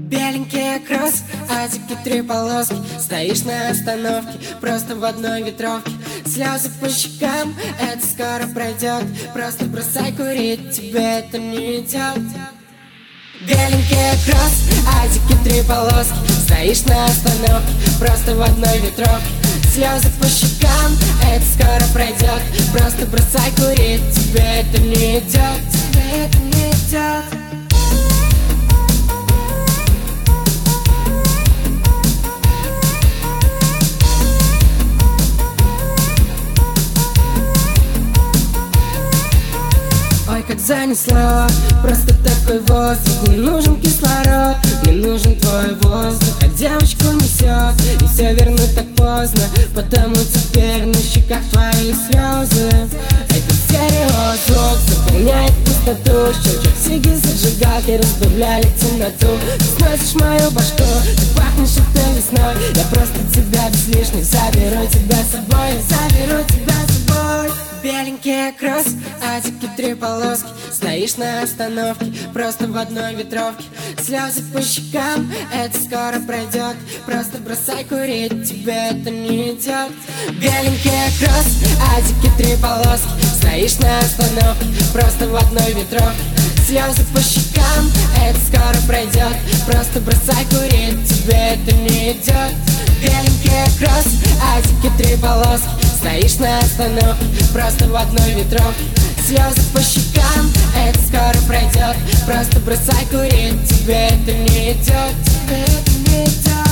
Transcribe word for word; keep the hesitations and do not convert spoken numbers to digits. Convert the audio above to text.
Беленький кросс, адики три полоски. Стоишь на остановке, просто в одной ветровке. Слезы по щекам, это скоро пройдет. Просто бросай курить, тебе это не идет. Беленький кросс, адики три полоски. Стоишь на остановке, просто в одной ветровке. Слезы по щекам, это скоро пройдет. Просто бросай курить, тебе это не идет. Тебе это не идет. Как занесло, просто такой воздух. Не нужен кислород, не нужен твой воздух. А девочку несет, и все вернуть так поздно. Потому теперь на щеках твои слезы. Это стерео звук заполняет пустоту. Щелчок сиги зажигалки разбавляли темноту. Ты сносишь мою башку, ты пахнешь этой весной. Я просто тебя без лишних заберу тебя с собой. Я заберу тебя с собой. Беленький кросс, адики три полоски. Стоишь на остановке, просто в одной ветровке. Слезы по щекам, это скоро пройдет. Просто бросай курить, тебе это не идет. Беленький кросс, адики три полоски. Стоишь на остановке, просто в одной ветровке. Слезы по щекам, это скоро пройдет. Просто бросай курить, тебе это не идет. Беленький кросс, адики три полоски. Стоишь на остановке, просто в одной ветровке. Слезы по щекам, это скоро пройдет. Просто бросай курить, тебе это не идет. Тебе это не идет.